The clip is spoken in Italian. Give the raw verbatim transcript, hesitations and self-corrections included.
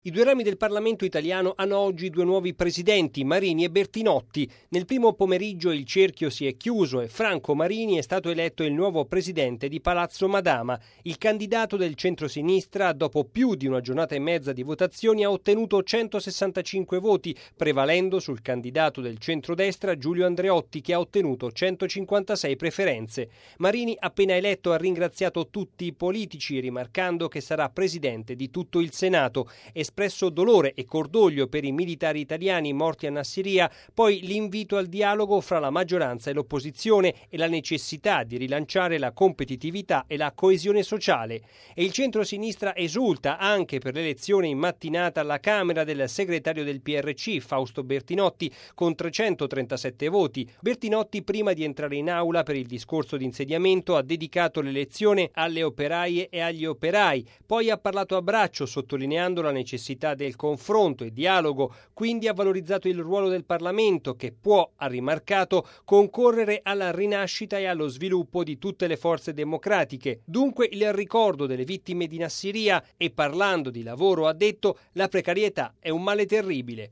I due rami del Parlamento italiano hanno oggi due nuovi presidenti, Marini e Bertinotti. Nel primo pomeriggio il cerchio si è chiuso e Franco Marini è stato eletto il nuovo presidente di Palazzo Madama. Il candidato del centrosinistra, dopo più di una giornata e mezza di votazioni, ha ottenuto centosessantacinque voti, prevalendo sul candidato del centrodestra Giulio Andreotti, che ha ottenuto centocinquantasei preferenze. Marini, appena eletto, ha ringraziato tutti i politici, rimarcando che sarà presidente di tutto il Senato. Espresso dolore e cordoglio per i militari italiani morti a Nassiriya, poi l'invito al dialogo fra la maggioranza e l'opposizione e la necessità di rilanciare la competitività e la coesione sociale. E il centro-sinistra esulta anche per l'elezione in mattinata alla Camera del segretario del P R C, Fausto Bertinotti, con trecentotrentasette voti. Bertinotti, prima di entrare in aula per il discorso di insediamento, ha dedicato l'elezione alle operaie e agli operai, poi ha parlato a braccio sottolineando la necessità del confronto e dialogo, quindi ha valorizzato il ruolo del Parlamento che può, ha rimarcato, concorrere alla rinascita e allo sviluppo di tutte le forze democratiche. Dunque il ricordo delle vittime di Nassiriya e, parlando di lavoro, ha detto: la precarietà è un male terribile.